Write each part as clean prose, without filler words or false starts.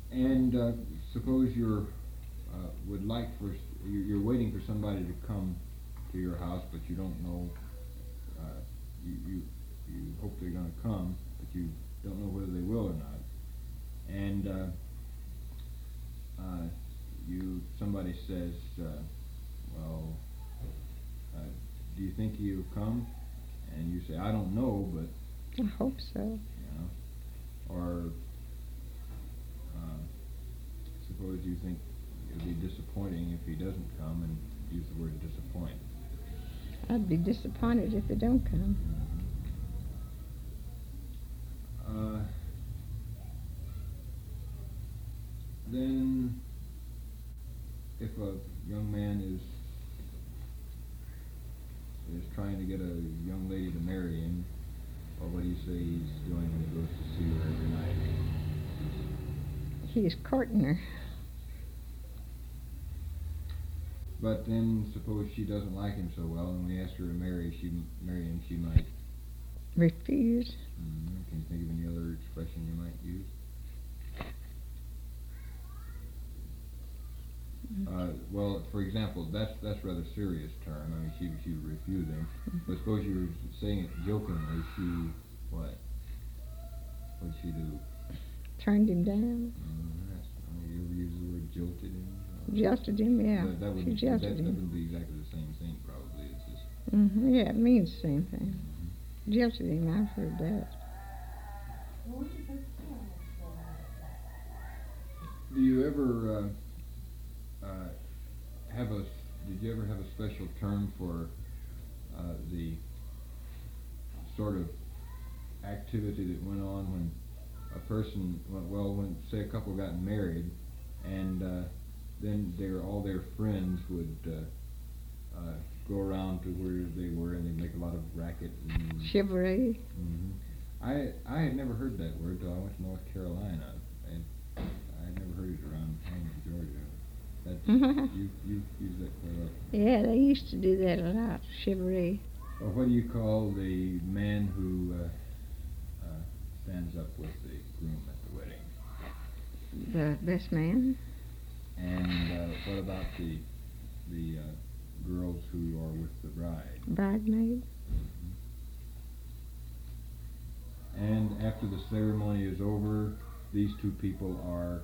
And suppose would like for you're waiting for somebody to come to your house, but you don't know. Uh, you hope they're going to come, but you don't know whether they will or not. And you somebody says, well, uh, do you think he'll come? And you say, I don't know, but I hope so. you know. Or uh, suppose you think it'll be disappointing if he doesn't come, and use the word disappoint. I'd be disappointed if they don't come. Uh, then, if a young man is trying to get a young lady to marry him, well, what do you say he's doing when he goes to see her every night? He's courting her. But then, suppose she doesn't like him so well, and we ask her to marry him, she might. Refuse. Can you think of any other expression you might use? Well, for example, that's rather serious term. I mean, she was refusing. But suppose you were saying it jokingly. She what? What'd she do? Turned him down. You ever use the word jilted him? Jilted him, yeah. That She wouldn't jilted him. wouldn't be exactly the same thing, probably. It's just. Yeah, it means the same thing. Jilted him, I've heard that. Do you ever Did you ever have a special term for the sort of activity that went on when a person, when say a couple got married, and then all their friends would go around to where they were, and they'd make a lot of racket. Chivalry. I had never heard that word till I went to North Carolina, and I had never heard it around home in Georgia. You use that quite often. Yeah, they used to do that a lot, chivalry. Or what do you call the man who stands up with the groom at the wedding? The best man. And what about the girls who are with the bride? Bridesmaid. And after the ceremony is over, these two people are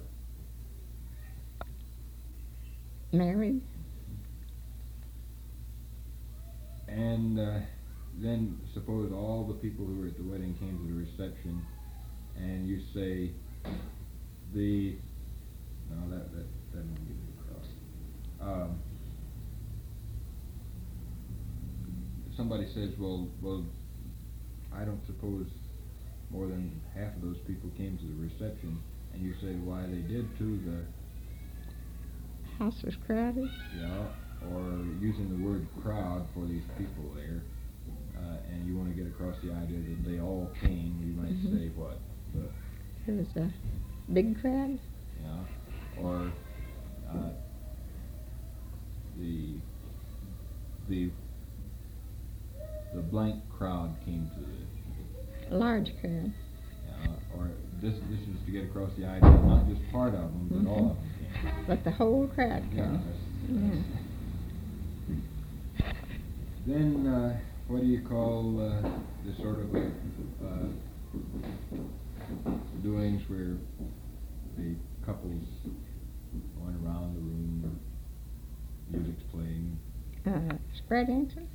married. And then suppose all the people who were at the wedding came to the reception, and you say that doesn't get me across. Somebody says, well, I don't suppose more than half of those people came to the reception, and you say why they did too. The house was crowded. Yeah, or using the word crowd for these people there, and you want to get across the idea that they all came, you might say what? It was a big crowd. Yeah, or the blank crowd came to a large crowd. Yeah, or this is to get across the idea that not just part of them, but all of them came. But the whole crowd came. Yeah. Then, what do you call the sort of doings where the couples going around the room, music's playing? Square dancing?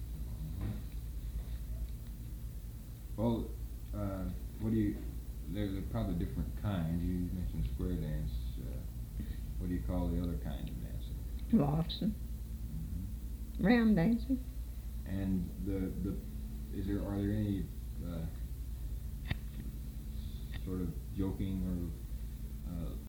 Well, what do you? There's probably different kinds. You mentioned square dance. What do you call the other kind of dancing? Waltzing. Round dancing. And are there any sort of joking or